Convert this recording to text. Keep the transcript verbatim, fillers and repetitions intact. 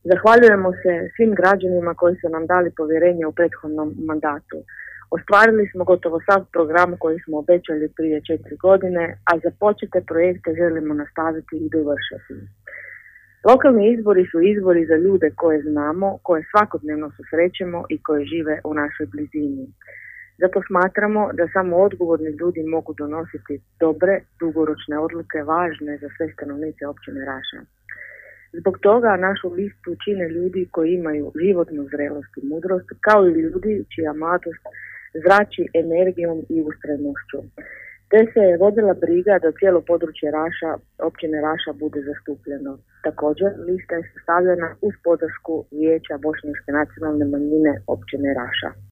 Zahvaljujemo se svim građanima koji su nam dali povjerenje u prethodnom mandatu. Ostvarili smo gotovo sav program koji smo obećali prije četiri godine, a započete projekte želimo nastaviti i dovršiti. Lokalni izbori su izbori za ljude koje znamo, koje svakodnevno susrećemo i koje žive u našoj blizini. Zato smatramo da samo odgovorni ljudi mogu donositi dobre, dugoročne odluke važne za sve stanovnice općine Raša. Zbog toga našu listu čine ljudi koji imaju životnu zrelost i mudrost, kao i ljudi čija mladost zrači energijom i ustrajnošću. Te se je vodila briga da cijelo područje Raša, općine Raša bude zastupljeno. Također, lista je sastavljena uz podršku Vijeća bošnjačke nacionalne manjine općine Raša.